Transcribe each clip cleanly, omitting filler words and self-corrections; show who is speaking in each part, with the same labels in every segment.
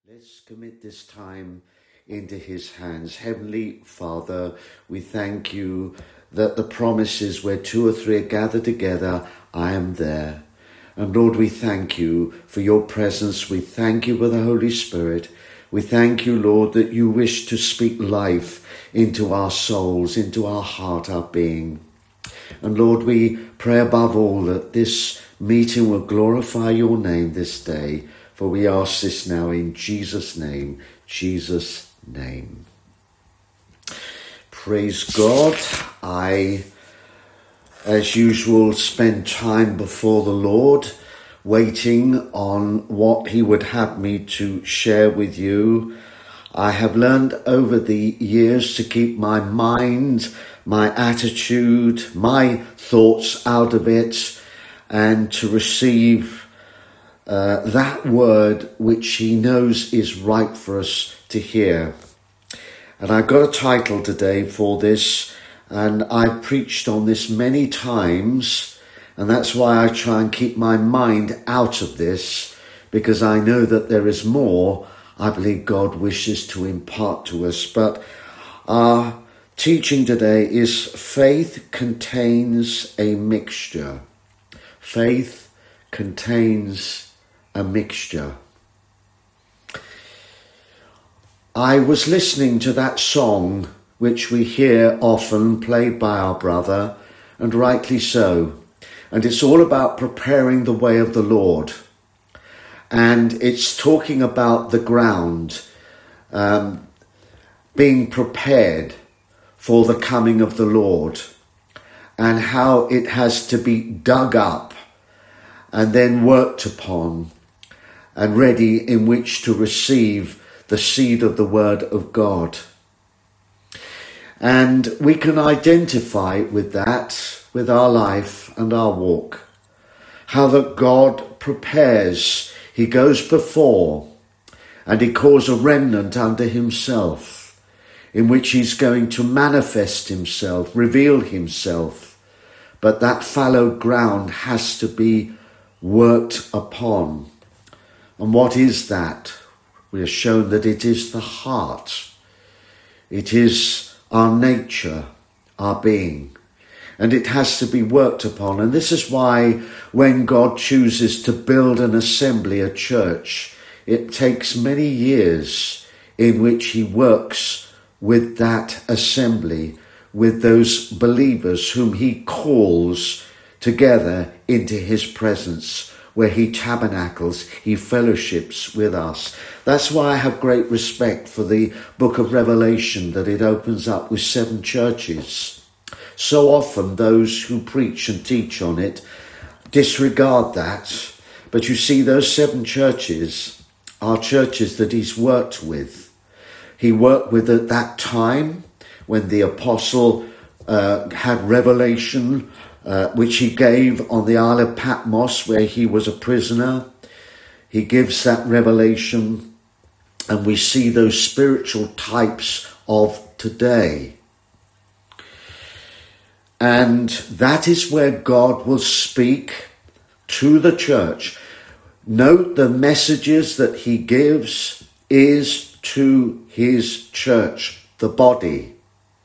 Speaker 1: Let's commit this time into his hands. Heavenly Father, we thank you that the promise is where two or three are gathered together, I am there. And Lord, we thank you for your presence. We thank you for the Holy Spirit. We thank you, Lord, that you wish to speak life into our souls, into our heart, our being. And Lord, we pray above all that this meeting will glorify your name this day. For we ask this now in Jesus' name, Jesus' name. Praise God. I, as usual, spend time before the Lord, waiting on what he would have me to share with you. I have learned over the years to keep my mind, my attitude, my thoughts out of it, and to receive that word which he knows is right for us to hear. And I've got a title today for this, and I've preached on this many times, and that's why I try and keep my mind out of this, because I know that there is more I believe God wishes to impart to us. But our teaching today is faith contains a mixture. Faith contains a mixture. I was listening to that song which we hear often played by our brother, and rightly so. And it's all about preparing the way of the Lord. And it's talking about the ground being prepared for the coming of the Lord, and how it has to be dug up and then worked upon and ready in which to receive the seed of the word of God. And we can identify with that, with our life and our walk. How that God prepares, he goes before, and he calls a remnant unto himself, in which he's going to manifest himself, reveal himself. But that fallow ground has to be worked upon. And what is that? We are shown that it is the heart. It is our nature, our being. And it has to be worked upon. And this is why when God chooses to build an assembly, a church, it takes many years in which he works with that assembly, with those believers whom he calls together into his presence, where he tabernacles, he fellowships with us. That's why I have great respect for the book of Revelation, that it opens up with 7 churches. So often those who preach and teach on it disregard that. But you see, those 7 churches are churches that he's worked with. He worked with at that time when the apostle had revelation, which he gave on the Isle of Patmos, where he was a prisoner. He gives that revelation, and we see those spiritual types of today. And that is where God will speak to the church. Note the messages that he gives is to his church, the body.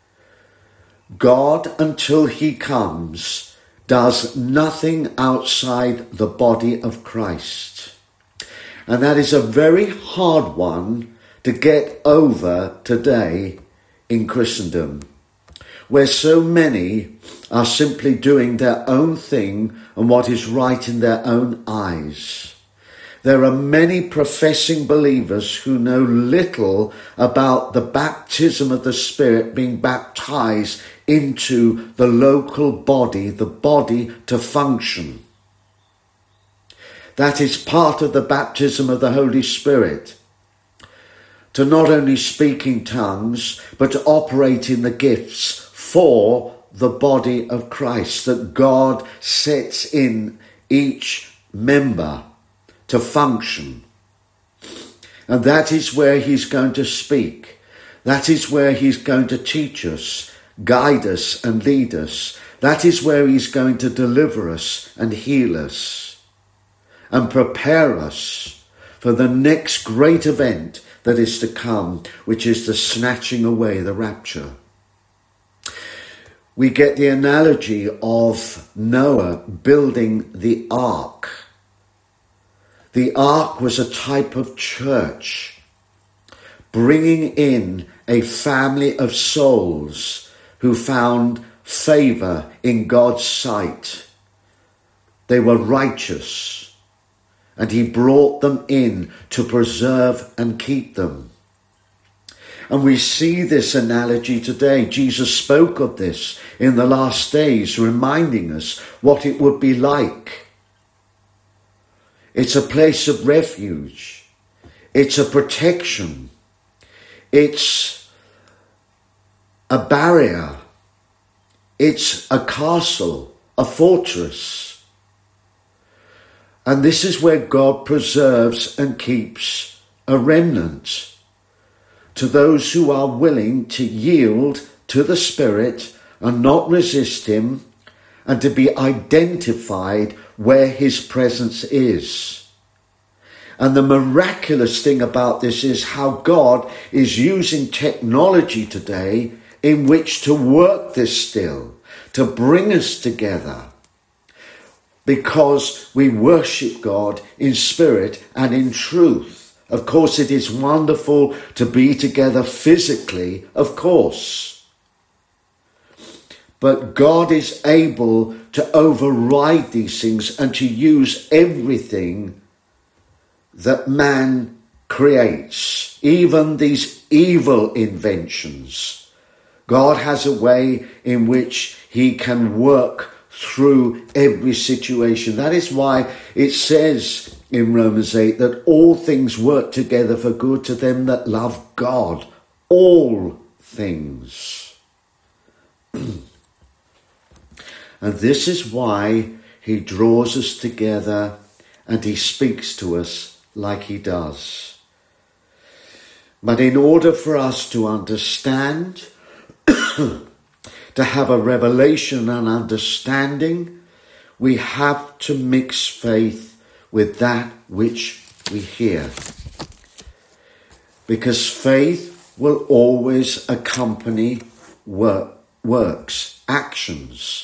Speaker 1: God, until he comes, does nothing outside the body of Christ. And that is a very hard one to get over today in Christendom, where so many are simply doing their own thing and what is right in their own eyes. There are many professing believers who know little about the baptism of the Spirit, being baptized into the local body, the body to function. That is part of the baptism of the Holy Spirit. To not only speak in tongues, but to operate in the gifts for the body of Christ that God sets in each member to function. And that is where he's going to speak. That is where he's going to teach us, guide us and lead us. That is where he's going to deliver us and heal us and prepare us for the next great event that is to come, which is the snatching away, the rapture. We get the analogy of Noah building the ark. The ark was a type of church, bringing in a family of souls who found favor in God's sight. They were righteous, and he brought them in to preserve and keep them. And we see this analogy today. Jesus spoke of this in the last days, reminding us what it would be like. It's a place of refuge. It's a protection. It's a barrier. It's a castle, a fortress. And this is where God preserves and keeps a remnant. To those who are willing to yield to the Spirit and not resist him, and to be identified where his presence is. And the miraculous thing about this is how God is using technology today in which to work this still, to bring us together, because we worship God in spirit and in truth. Of course, it is wonderful to be together physically, of course. But God is able to override these things and to use everything that man creates, even these evil inventions. God has a way in which he can work through every situation. That is why it says in Romans 8 that all things work together for good to them that love God. All things. And this is why he draws us together and he speaks to us like he does. But in order for us to understand, to have a revelation and understanding, we have to mix faith with that which we hear. Because faith will always accompany works, actions.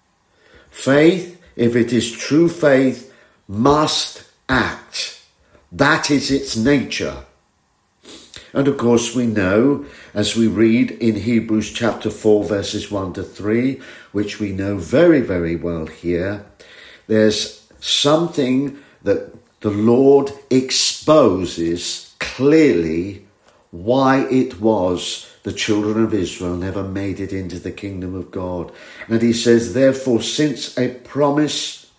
Speaker 1: Faith, if it is true faith, must act. That is its nature. And of course we know, as we read in Hebrews chapter 4 verses 1 to 3, which we know very, very well here, there's something that the Lord exposes clearly why it was the children of Israel never made it into the kingdom of God. And he says, therefore, since a promise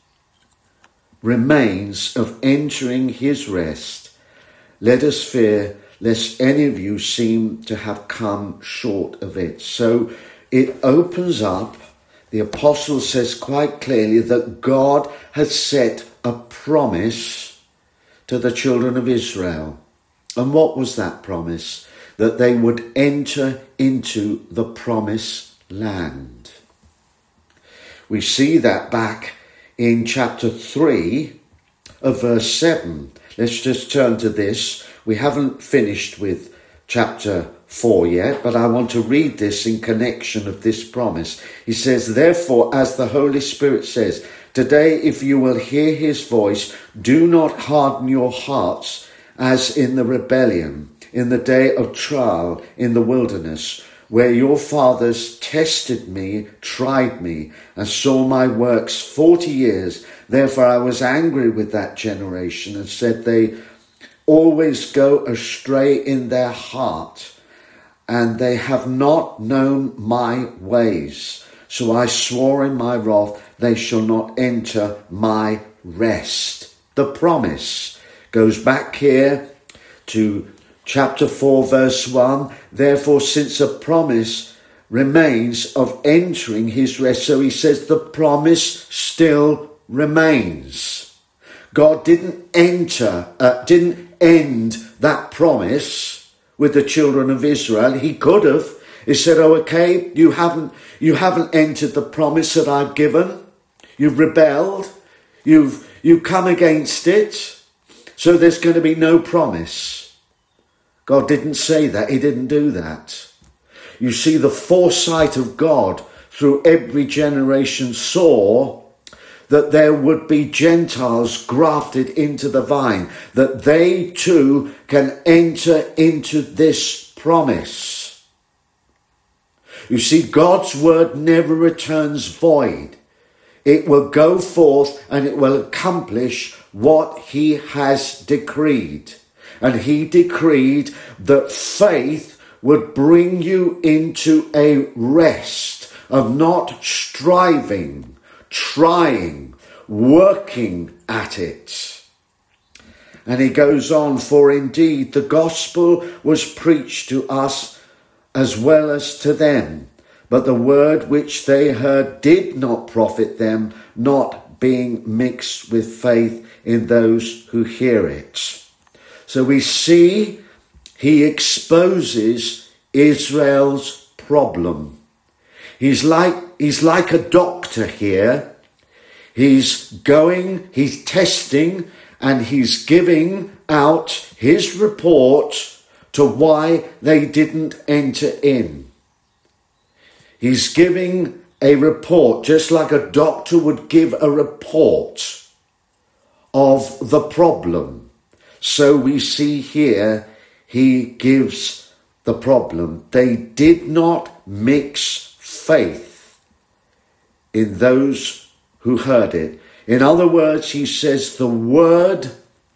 Speaker 1: remains of entering his rest, let us fear lest any of you seem to have come short of it. So it opens up, the apostle says quite clearly that God has set a promise to the children of Israel. And what was that promise? That they would enter into the promised land. We see that back in chapter 3 of verse 7. Let's just turn to this. We haven't finished with chapter 4 yet, but I want to read this in connection of this promise. He says, therefore, as the Holy Spirit says, today if you will hear his voice, do not harden your hearts as in the rebellion, in the day of trial in the wilderness, where your fathers tested me, tried me, and saw my works 40 years. Therefore I was angry with that generation and said, they always go astray in their heart, and they have not known my ways. So I swore in my wrath, they shall not enter my rest. The promise goes back here to chapter 4 verse 1. Therefore, since a promise remains of entering his rest, so he says the promise still remains. God didn't end that promise with the children of Israel. He could have. He said, oh, okay, you haven't entered the promise that I've given. You've rebelled. You've come against it. So there's going to be no promise. God didn't say that. He didn't do that. You see, the foresight of God through every generation saw that there would be Gentiles grafted into the vine, that they too can enter into this promise. You see, God's word never returns void. It will go forth and it will accomplish what he has decreed. And he decreed that faith would bring you into a rest of not striving, trying, working at it. And he goes on, for indeed the gospel was preached to us as well as to them, but the word which they heard did not profit them, not being mixed with faith in those who hear it. So we see he exposes Israel's problem. He's like a doctor here. He's testing, and he's giving out his report to why they didn't enter in. He's giving a report, just like a doctor would give a report of the problem. So we see here, he gives the problem. They did not mix faith in those who heard it. In other words, he says the word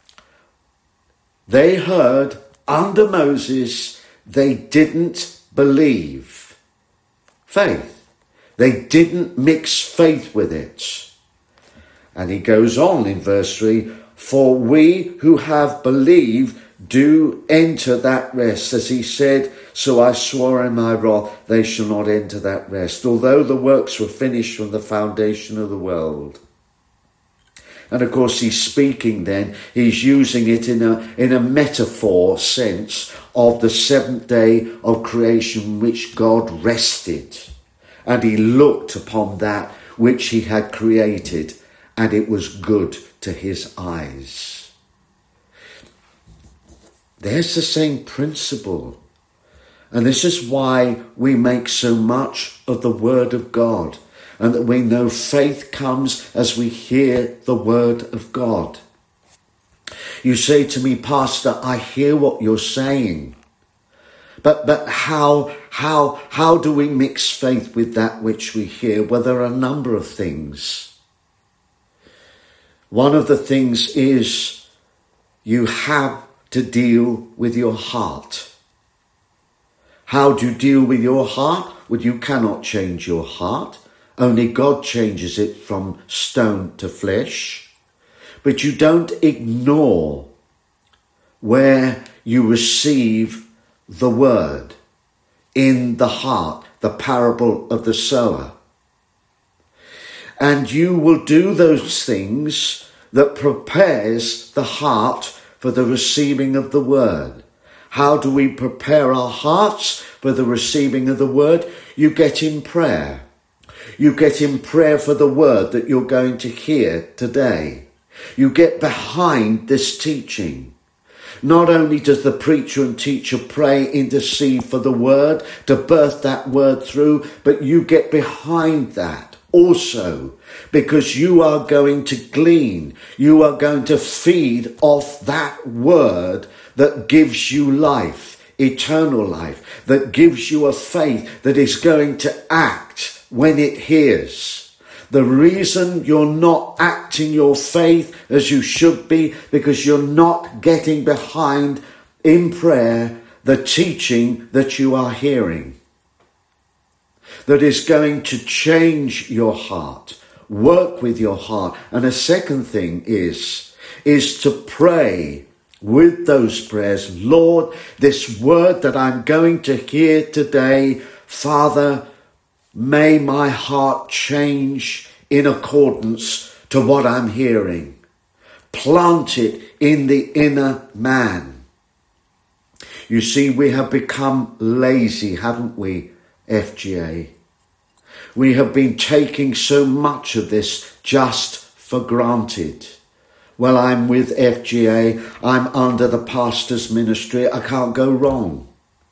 Speaker 1: they heard under Moses, they didn't believe. Faith. They didn't mix faith with it. And he goes on in verse 3, for we who have believed do enter that rest. As he said, so I swore in my wrath, they shall not enter that rest, although the works were finished from the foundation of the world. And of course he's speaking then, he's using it in a metaphor sense of the seventh day of creation, which God rested. And he looked upon that which he had created, and it was good to his eyes. There's the same principle. And this is why we make so much of the word of God, and that we know faith comes as we hear the word of God. You say to me, Pastor, I hear what you're saying. But how do we mix faith with that which we hear? Well, there are a number of things. One of the things is you have to deal with your heart. How do you deal with your heart? Well, you cannot change your heart. Only God changes it from stone to flesh. But you don't ignore where you receive the word in the heart, the parable of the sower. And you will do those things that prepares the heart for the receiving of the word. How do we prepare our hearts for the receiving of the word? You get in prayer. You get in prayer for the word that you're going to hear today. You get behind this teaching. Not only does the preacher and teacher pray, intercede for the word, to birth that word through, but you get behind that also, because you are going to glean, you are going to feed off that word that gives you life, eternal life, that gives you a faith that is going to act when it hears. The reason you're not acting your faith as you should be, because you're not getting behind in prayer the teaching that you are hearing, that is going to change your heart, work with your heart. And a second thing is to pray with those prayers. Lord, this word that I'm going to hear today, Father, may my heart change in accordance to what I'm hearing. Plant it in the inner man. You see, we have become lazy, haven't we, FGA? We have been taking so much of this just for granted. Well, I'm with FGA, I'm under the pastor's ministry, I can't go wrong.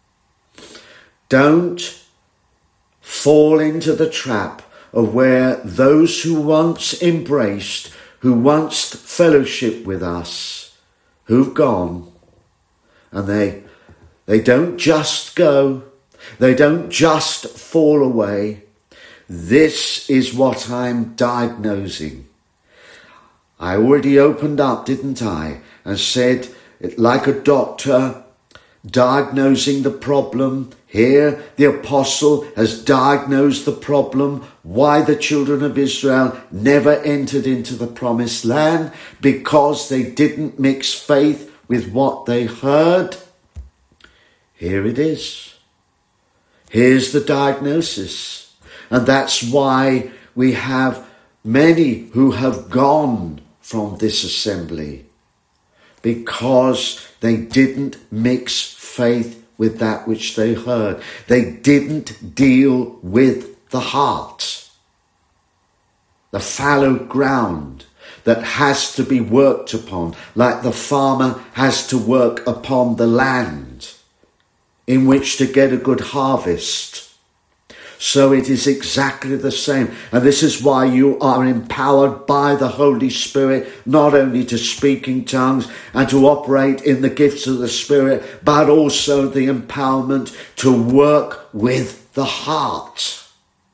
Speaker 1: Don't fall into the trap of where those who once embraced, who once fellowshiped with us, who've gone, and they don't just go, they don't just fall away. This is what I'm diagnosing. I already opened up, didn't I, and said, like a doctor diagnosing the problem, here the apostle has diagnosed the problem, why the children of Israel never entered into the promised land, because they didn't mix faith with what they heard. Here it is. Here's the diagnosis. And that's why we have many who have gone from this assembly, because they didn't mix faith with that which they heard. They didn't deal with the heart, the fallow ground that has to be worked upon, like the farmer has to work upon the land in which to get a good harvest. So it is exactly the same. And this is why you are empowered by the Holy Spirit, not only to speak in tongues and to operate in the gifts of the Spirit, but also the empowerment to work with the heart,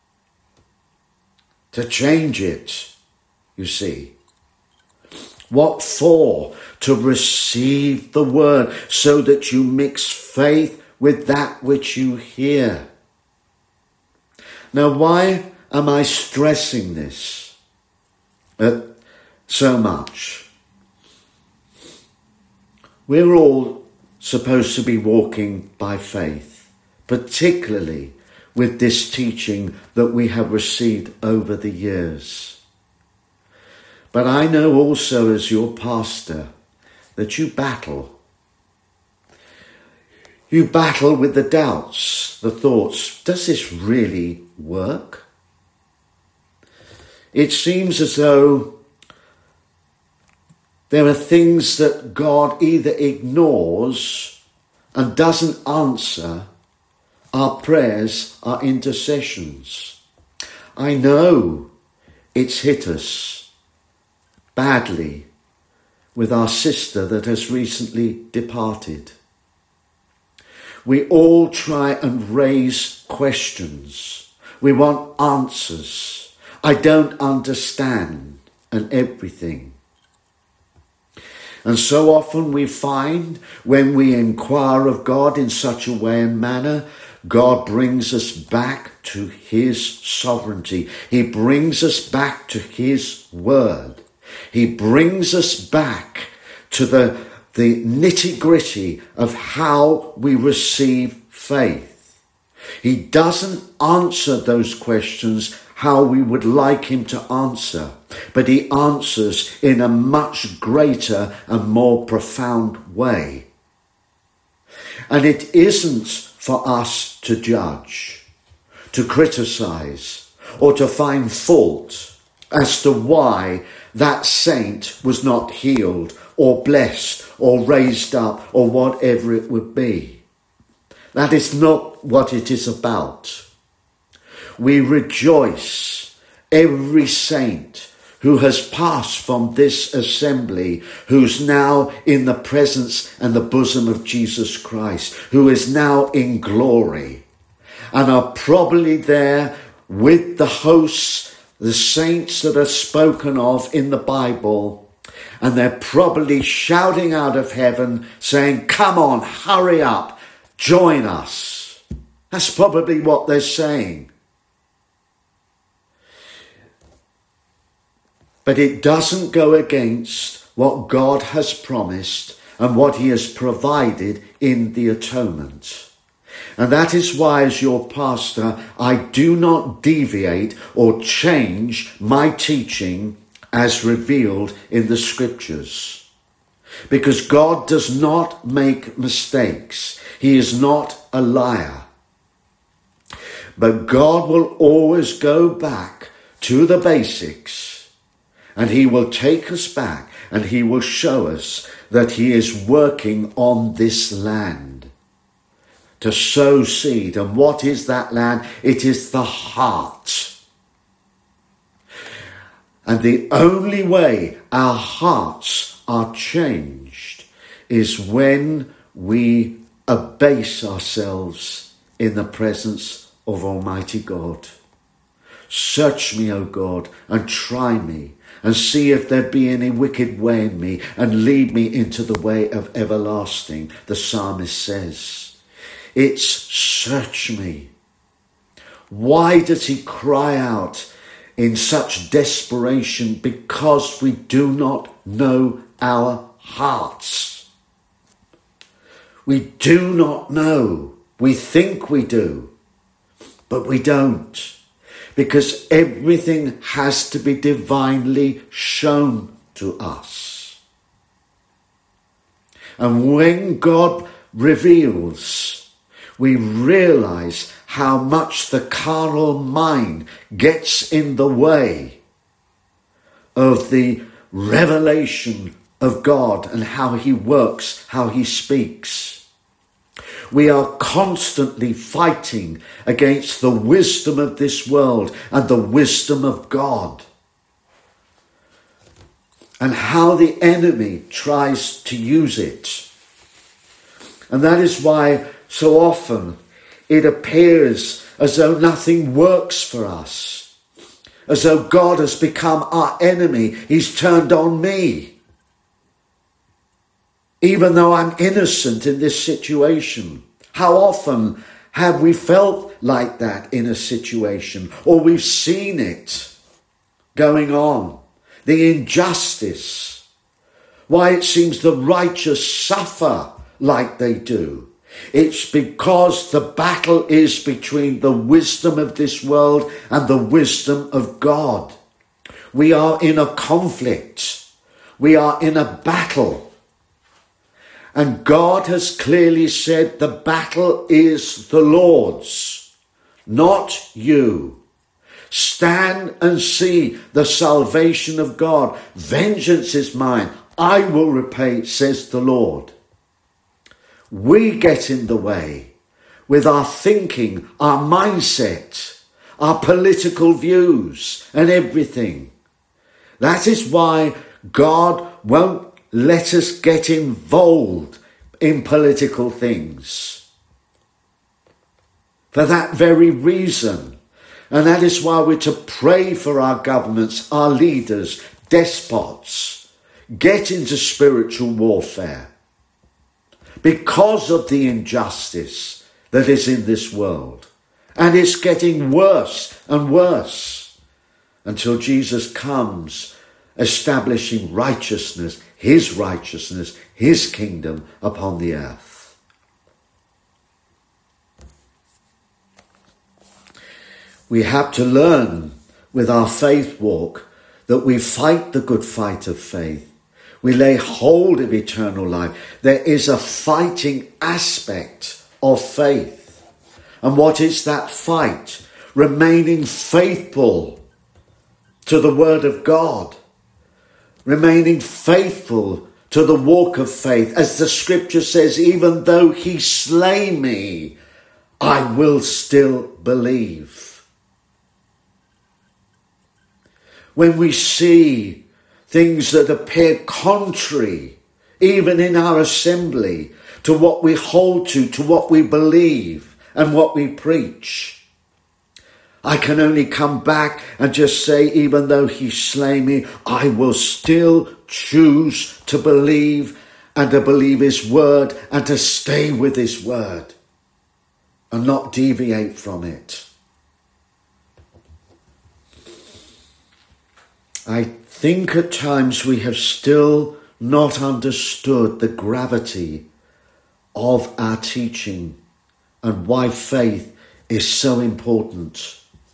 Speaker 1: to change it, you see. What for? To receive the word, so that you mix faith with that which you hear. Now, why am I stressing this so much? We're all supposed to be walking by faith, particularly with this teaching that we have received over the years. But I know also, as your pastor, that you battle. You battle with the doubts, the thoughts. Does this really work? It seems as though there are things that God either ignores and doesn't answer our prayers, our intercessions. I know it's hit us badly with our sister that has recently departed. We all try and raise questions. We want answers. I don't understand, and everything. And so often we find when we inquire of God in such a way and manner, God brings us back to his sovereignty. He brings us back to his word. He brings us back to the nitty-gritty of how we receive faith. He doesn't answer those questions how we would like him to answer, but he answers in a much greater and more profound way. And it isn't for us to judge, to criticize, or to find fault as to why that saint was not healed or blessed or raised up or whatever it would be. That is not what it is about. We rejoice every saint who has passed from this assembly, who's now in the presence and the bosom of Jesus Christ, who is now in glory, and are probably there with the hosts, the saints that are spoken of in the Bible, and they're probably shouting out of heaven saying, "Come on, hurry up, join us." That's probably what they're saying. But it doesn't go against what God has promised and what he has provided in the atonement. And that is why, as your pastor, I do not deviate or change my teaching as revealed in the scriptures. Because God does not make mistakes. He is not a liar. But God will always go back to the basics, and he will take us back. and he will show us that he is working on this land to sow seed. And what is that land? It is the heart. And the only way our hearts are changed is when we abase ourselves in the presence of Almighty God. Search me, O God, and try me, and see if there be any wicked way in me, and lead me into the way of everlasting, the psalmist says. It's search me. Why does he cry out in such desperation? Because we do not know our hearts. We do not know. We think we do, but we don't. Because everything has to be divinely shown to us. And when God reveals, we realize how much the carnal mind gets in the way of the revelation of God and how he works, how he speaks. We are constantly fighting against the wisdom of this world and the wisdom of God. And how the enemy tries to use it. And that is why so often it appears as though nothing works for us. As though God has become our enemy. He's turned on me. Even though I'm innocent in this situation. How often have we felt like that in a situation? Or we've seen it going on. The injustice. Why it seems the righteous suffer like they do. It's because the battle is between the wisdom of this world and the wisdom of God. We are in a conflict. We are in a battle. And God has clearly said the battle is the Lord's, not you. Stand and see the salvation of God. Vengeance is mine. I will repay, says the Lord. We get in the way with our thinking, our mindset, our political views and everything. That is why God won't let us get involved in political things. For that very reason. And that is why we're to pray for our governments, our leaders, despots. Get into spiritual warfare. Because of the injustice that is in this world. And it's getting worse and worse. Until Jesus comes establishing righteousness, his kingdom upon the earth. We have to learn with our faith walk that we fight the good fight of faith. We lay hold of eternal life. There is a fighting aspect of faith. And what is that fight? Remaining faithful to the word of God. Remaining faithful to the walk of faith. As the scripture says, even though he slay me, I will still believe. When we see things that appear contrary, even in our assembly, to what we hold to what we believe and what we preach, I can only come back and just say, even though he slay me, I will still choose to believe and to believe his word and to stay with his word and not deviate from it. I think at times we have still not understood the gravity of our teaching and why faith is so important.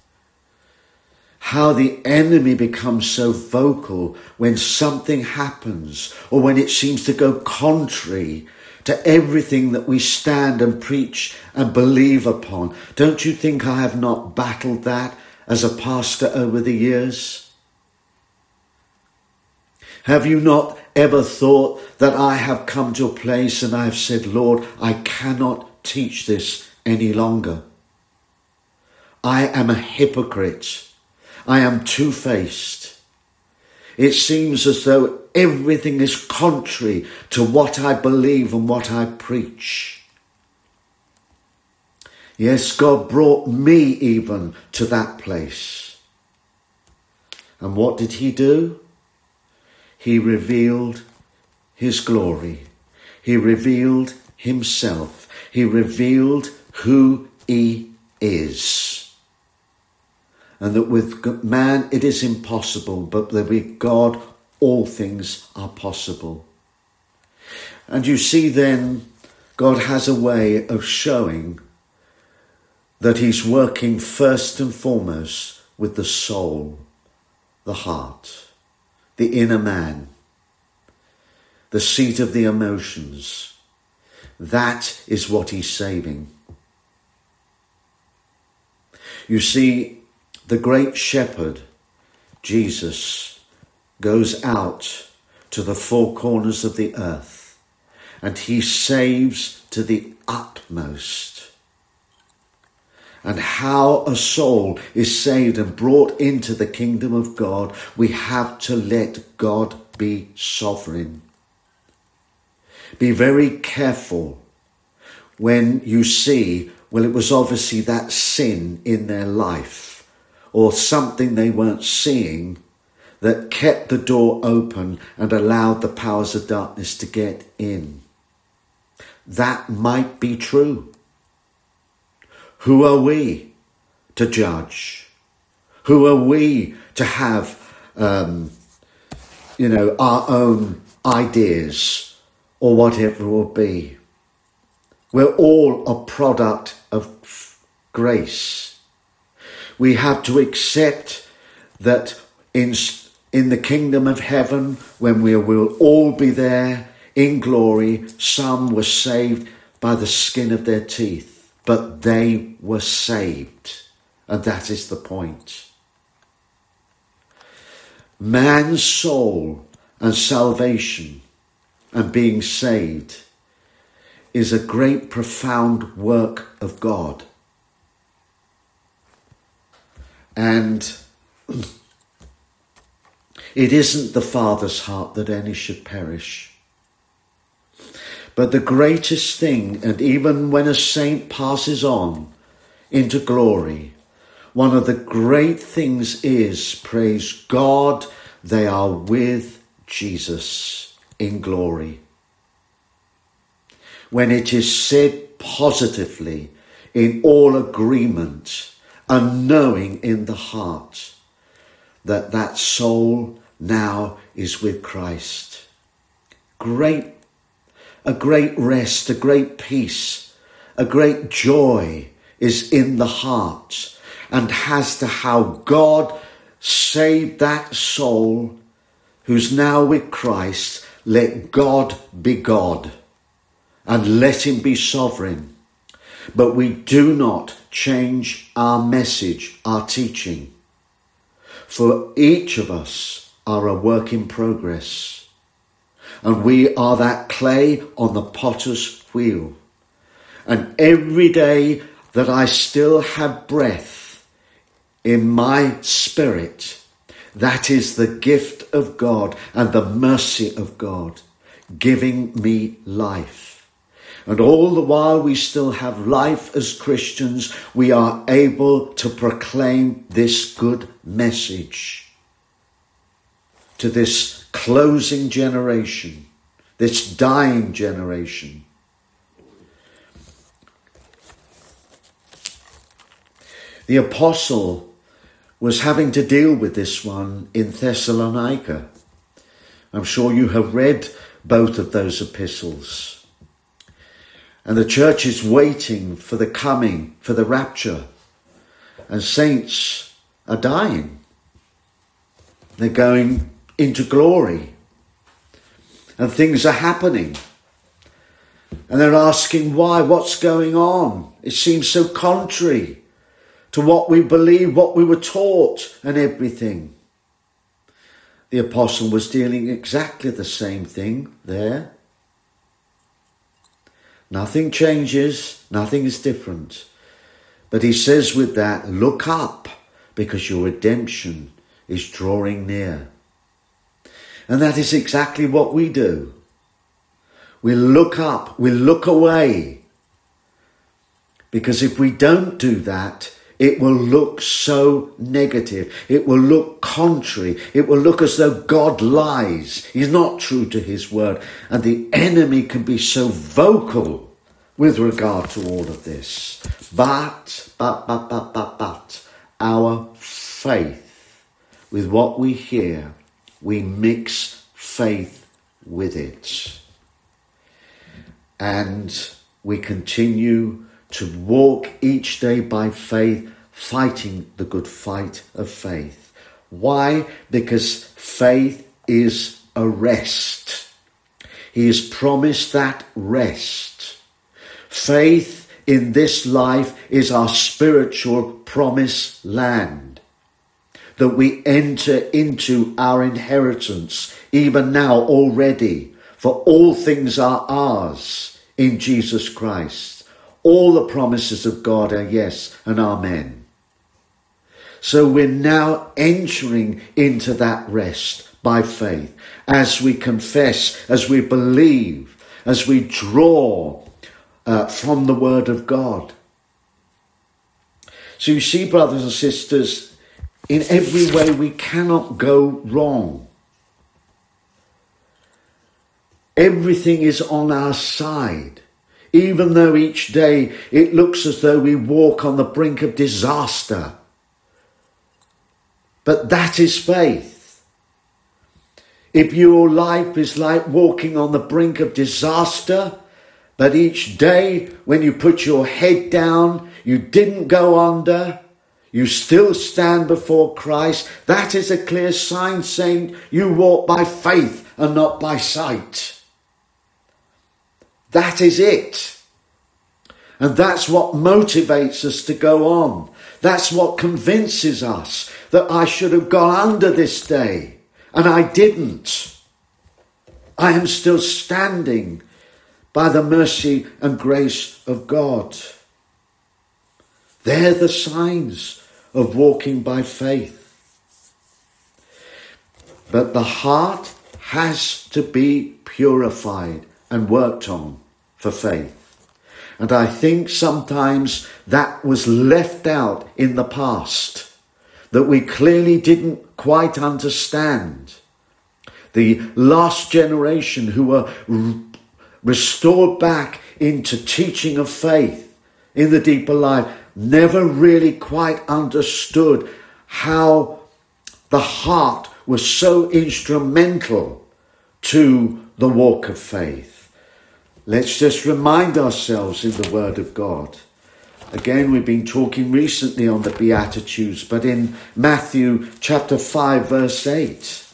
Speaker 1: How the enemy becomes so vocal when something happens or when it seems to go contrary to everything that we stand and preach and believe upon. Don't you think I have not battled that as a pastor over the years? Have you not ever thought that I have come to a place and I have said, Lord, I cannot teach this any longer. I am a hypocrite. I am two-faced. It seems as though everything is contrary to what I believe and what I preach. Yes, God brought me even to that place. And what did he do? He revealed his glory. He revealed himself. He revealed who he is. And that with man it is impossible, but that with God all things are possible. And you see then, God has a way of showing that he's working first and foremost with the soul, the heart, the inner man, the seat of the emotions. That is what he's saving. You see, the great shepherd, Jesus, goes out to the four corners of the earth and he saves to the utmost. And how a soul is saved and brought into the kingdom of God, we have to let God be sovereign. Be very careful when you see, well, it was obviously that sin in their life or something they weren't seeing that kept the door open and allowed the powers of darkness to get in. That might be true. Who are we to judge? Who are we to have, our own ideas or whatever it will be? We're all a product of grace. We have to accept that in the kingdom of heaven, when we will all be there in glory, some were saved by the skin of their teeth, but they were saved. And that is the point. Man's soul and salvation and being saved is a great profound work of God. And it isn't the Father's heart that any should perish. But the greatest thing, and even when a saint passes on into glory, one of the great things is, praise God, they are with Jesus in glory. When it is said positively, in all agreement, and knowing in the heart that that soul now is with Christ. A great rest, a great peace, a great joy is in the heart, and as to how God saved that soul who's now with Christ. Let God be God and let him be sovereign. But we do not change our message, our teaching. For each of us are a work in progress. And we are that clay on the potter's wheel. And every day that I still have breath in my spirit, that is the gift of God and the mercy of God giving me life. And all the while we still have life as Christians, we are able to proclaim this good message to this closing generation, this dying generation. The apostle was having to deal with this one in Thessalonica. I'm sure you have read both of those epistles. And the church is waiting for the coming, for the rapture. And saints are dying. They're going into glory. And things are happening. And they're asking why, what's going on? It seems so contrary to what we believe, what we were taught and everything. the apostle was dealing exactly the same thing there. Nothing changes, nothing is different. But he says with that, look up, because your redemption is drawing near. And that is exactly what we do. We look up, we look away. Because if we don't do that, it will look so negative. It will look contrary. It will look as though God lies. He's not true to his word. And the enemy can be so vocal with regard to all of this. But, our faith, with what we hear, we mix faith with it. And we continue to walk each day by faith, fighting the good fight of faith. Why? Because faith is a rest. He has promised that rest. Faith in this life is our spiritual promised land, that we enter into our inheritance, even now already, for all things are ours in Jesus Christ. All the promises of God are yes and amen. So we're now entering into that rest by faith, as we confess, as we believe, as we draw from the word of God. So you see, brothers and sisters, in every way we cannot go wrong. Everything is on our side. Even though each day it looks as though we walk on the brink of disaster. But that is faith. If your life is like walking on the brink of disaster, but each day when you put your head down, you didn't go under, you still stand before Christ, that is a clear sign saying you walk by faith and not by sight. That is it. And that's what motivates us to go on. That's what convinces us that I should have gone under this day. And I didn't. I am still standing by the mercy and grace of God. They're the signs of walking by faith. But the heart has to be purified and worked on for faith. And I think sometimes that was left out in the past, that we clearly didn't quite understand. The last generation who were restored back into teaching of faith in the deeper life never really quite understood how the heart was so instrumental to the walk of faith. Let's just remind ourselves in the Word of God. Again, we've been talking recently on the Beatitudes, but in Matthew chapter 5, verse 8.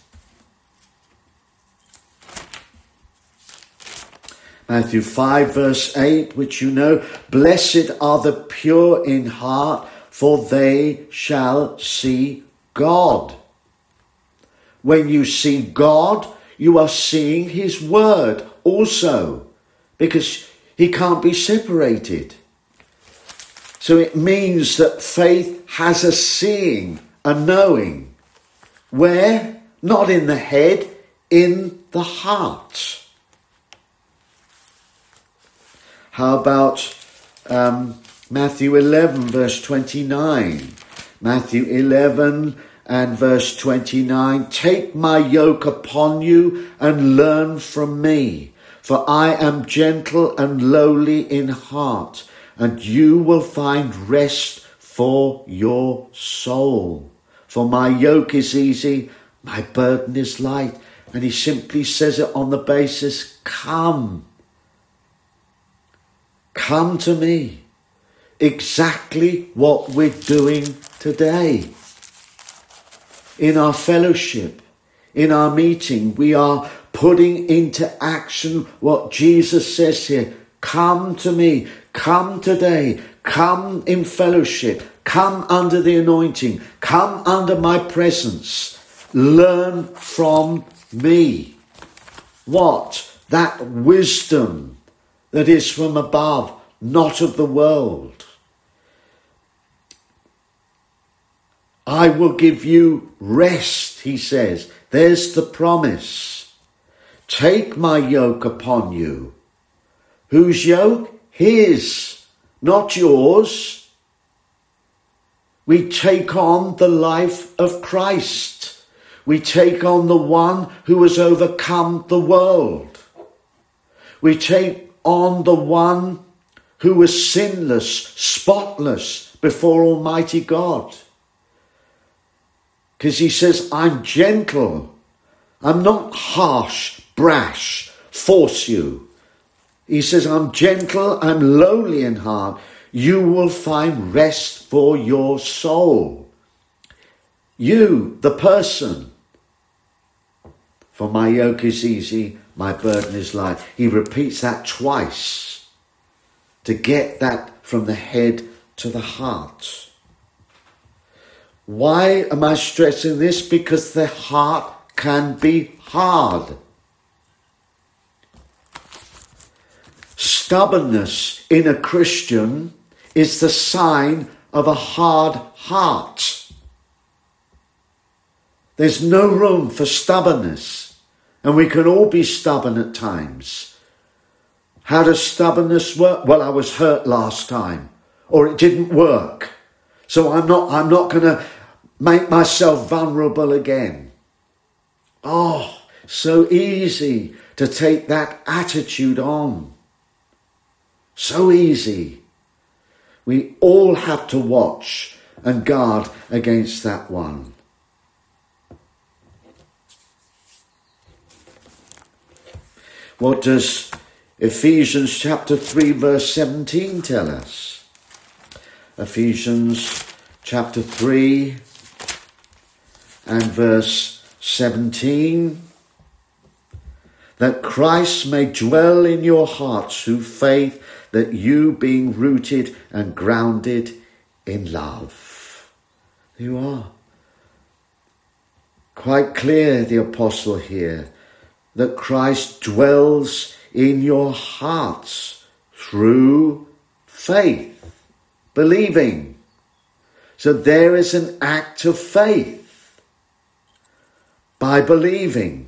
Speaker 1: Matthew 5, verse 8, which you know, blessed are the pure in heart, for they shall see God. When you see God, you are seeing his word also, because he can't be separated. So it means that faith has a seeing, a knowing. Where? Not in the head, in the heart. How about Matthew 11, verse 29? Matthew 11 and verse 29. Take my yoke upon you and learn from me. For I am gentle and lowly in heart, and you will find rest for your soul. For my yoke is easy, my burden is light. And he simply says it on the basis, come. Come to me. Exactly what we're doing today. In our fellowship, in our meeting, we are putting into action what Jesus says here. Come to me. Come today. Come in fellowship. Come under the anointing. Come under my presence. learn from me. What? That wisdom that is from above, not of the world. I will give you rest, he says. There's the promise. Take my yoke upon you. Whose yoke? His, not yours. We take on the life of Christ. We take on the one who has overcome the world. We take on the one who was sinless, spotless before Almighty God. Because he says, I'm gentle. I'm not harsh, brash, force you. He says, I'm gentle, I'm lowly in heart. You will find rest for your soul. You, the person. For my yoke is easy, my burden is light. He repeats that twice to get that from the head to the heart. Why am I stressing this? Because the heart can be hard. Stubbornness in a Christian is the sign of a hard heart. There's no room for stubbornness, and we can all be stubborn at times. How does stubbornness work? Well, I was hurt last time, or it didn't work, so I'm not going to make myself vulnerable again. Oh, so easy to take that attitude on. So easy. We all have to watch and guard against that one. What does Ephesians chapter 3 verse 17 tell us? Ephesians chapter 3 and verse 17. That Christ may dwell in your hearts through faith, that you being rooted and grounded in love. You are. Quite clear, the apostle here, that Christ dwells in your hearts through faith, believing. So there is an act of faith by believing.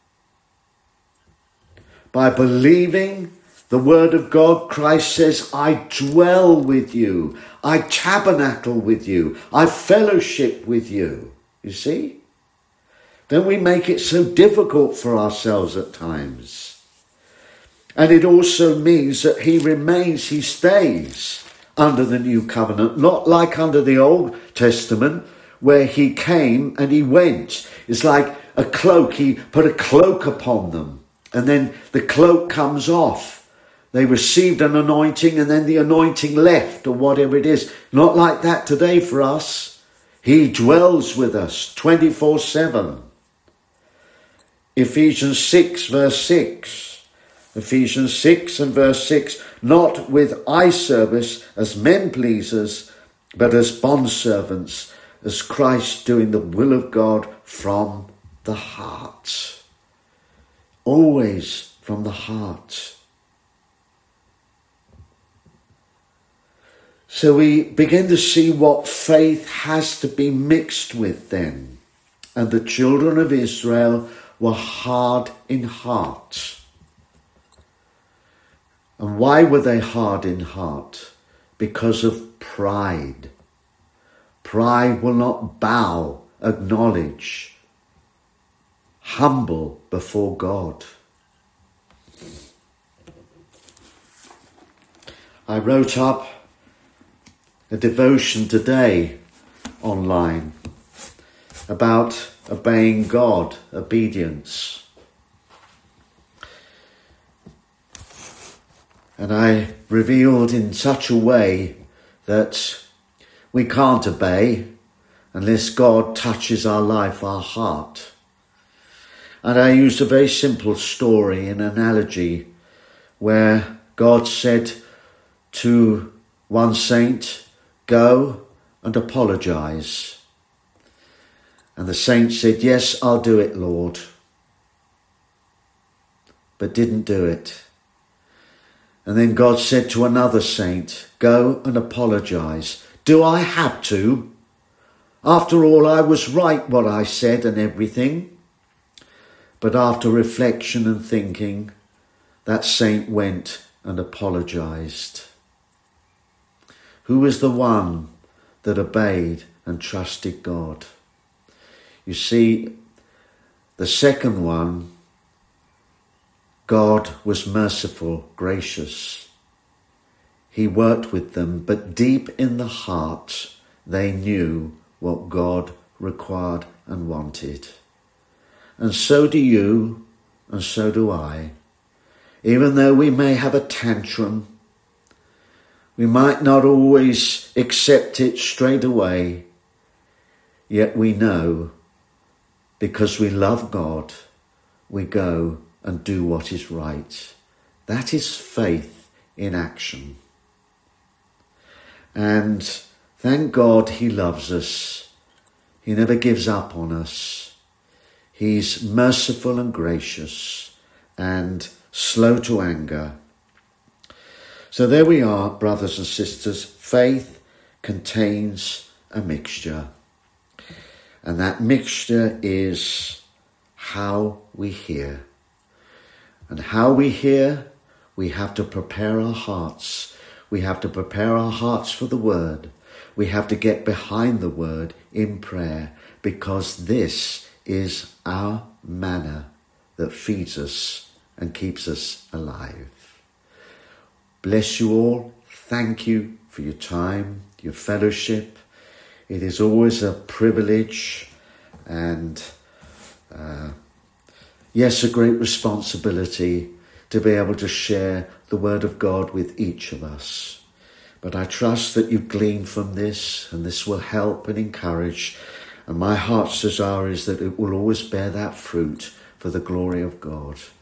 Speaker 1: By believing the word of God, Christ says, I dwell with you. I tabernacle with you. I fellowship with you. You see? Don't we make it so difficult for ourselves at times? And it also means that he remains, he stays under the new covenant, not like under the Old Testament where he came and he went. It's like a cloak. He put a cloak upon them and then the cloak comes off. They received an anointing and then the anointing left, or whatever it is. Not like that today for us. He dwells with us 24/7. Ephesians 6 verse 6. Ephesians 6 and verse 6. Not with eye service as men pleasers, but as bondservants, as Christ doing the will of God from the heart. Always from the heart. So we begin to see what faith has to be mixed with then. And the children of Israel were hard in heart. And why were they hard in heart? Because of pride. Pride will not bow, acknowledge, humble before God. I wrote up a devotion today online about obeying God, obedience. And I revealed in such a way that we can't obey unless God touches our life, our heart. And I used a very simple story, an analogy, where God said to one saint, go and apologize. And the saint said, yes, I'll do it, Lord. But didn't do it. And then God said to another saint, go and apologize. Do I have to? After all, I was right what I said and everything. But after reflection and thinking, that saint went and apologized. Who was the one that obeyed and trusted God? You see, the second one, God was merciful, gracious. He worked with them, but deep in the heart, they knew what God required and wanted. And so do you, and so do I. Even though we may have a tantrum, we might not always accept it straight away, yet we know, because we love God, we go and do what is right. That is faith in action. And thank God he loves us. He never gives up on us. He's merciful and gracious and slow to anger. So there we are, brothers and sisters. Faith contains a mixture. And that mixture is how we hear. And how we hear, we have to prepare our hearts. We have to prepare our hearts for the word. We have to get behind the word in prayer, because this is our manna that feeds us and keeps us alive. Bless you all. Thank you for your time, your fellowship. It is always a privilege and, yes, a great responsibility to be able to share the word of God with each of us. But I trust that you glean from this, and this will help and encourage. And my heart's desire is that it will always bear that fruit for the glory of God.